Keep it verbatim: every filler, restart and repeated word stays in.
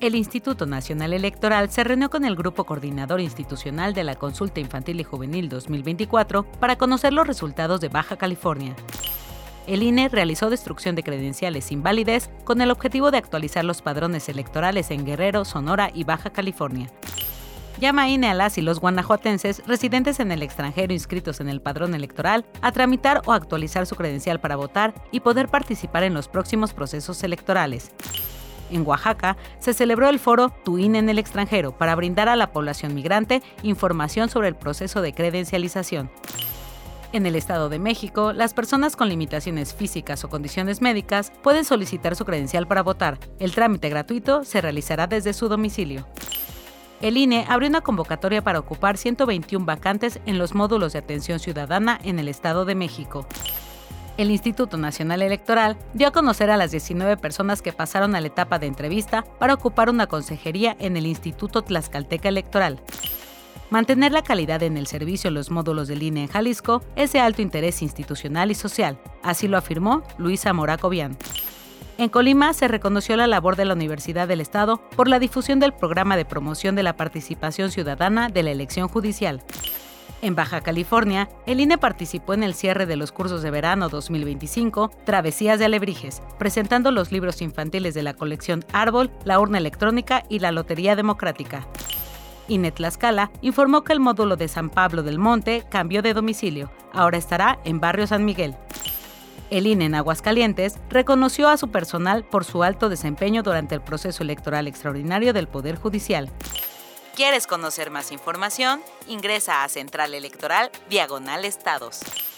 El Instituto Nacional Electoral se reunió con el Grupo Coordinador Institucional de la Consulta Infantil y Juvenil dos mil veinticuatro para conocer los resultados de Baja California. El I N E realizó destrucción de credenciales sin validez con el objetivo de actualizar los padrones electorales en Guerrero, Sonora y Baja California. Llama I N E a las y los guanajuatenses residentes en el extranjero inscritos en el padrón electoral a tramitar o actualizar su credencial para votar y poder participar en los próximos procesos electorales. En Oaxaca, se celebró el foro Tu I N E en el extranjero para brindar a la población migrante información sobre el proceso de credencialización. En el Estado de México, las personas con limitaciones físicas o condiciones médicas pueden solicitar su credencial para votar. El trámite gratuito se realizará desde su domicilio. El I N E abrió una convocatoria para ocupar ciento veintiuna vacantes en los módulos de atención ciudadana en el Estado de México. El Instituto Nacional Electoral dio a conocer a las diecinueve personas que pasaron a la etapa de entrevista para ocupar una consejería en el Instituto Tlaxcalteca Electoral. Mantener la calidad en el servicio en los módulos del I N E en Jalisco es de alto interés institucional y social, así lo afirmó Luisa Moracovian. En Colima se reconoció la labor de la Universidad del Estado por la difusión del programa de promoción de la participación ciudadana de la elección judicial. En Baja California, el I N E participó en el cierre de los cursos de verano dos mil veinticinco, Travesías de Alebrijes, presentando los libros infantiles de la colección Árbol, la urna electrónica y la Lotería Democrática. I N E Tlaxcala informó que el módulo de San Pablo del Monte cambió de domicilio, ahora estará en Barrio San Miguel. El I N E en Aguascalientes reconoció a su personal por su alto desempeño durante el proceso electoral extraordinario del Poder Judicial. ¿Quieres conocer más información? Ingresa a Central Electoral Diagonal Estados.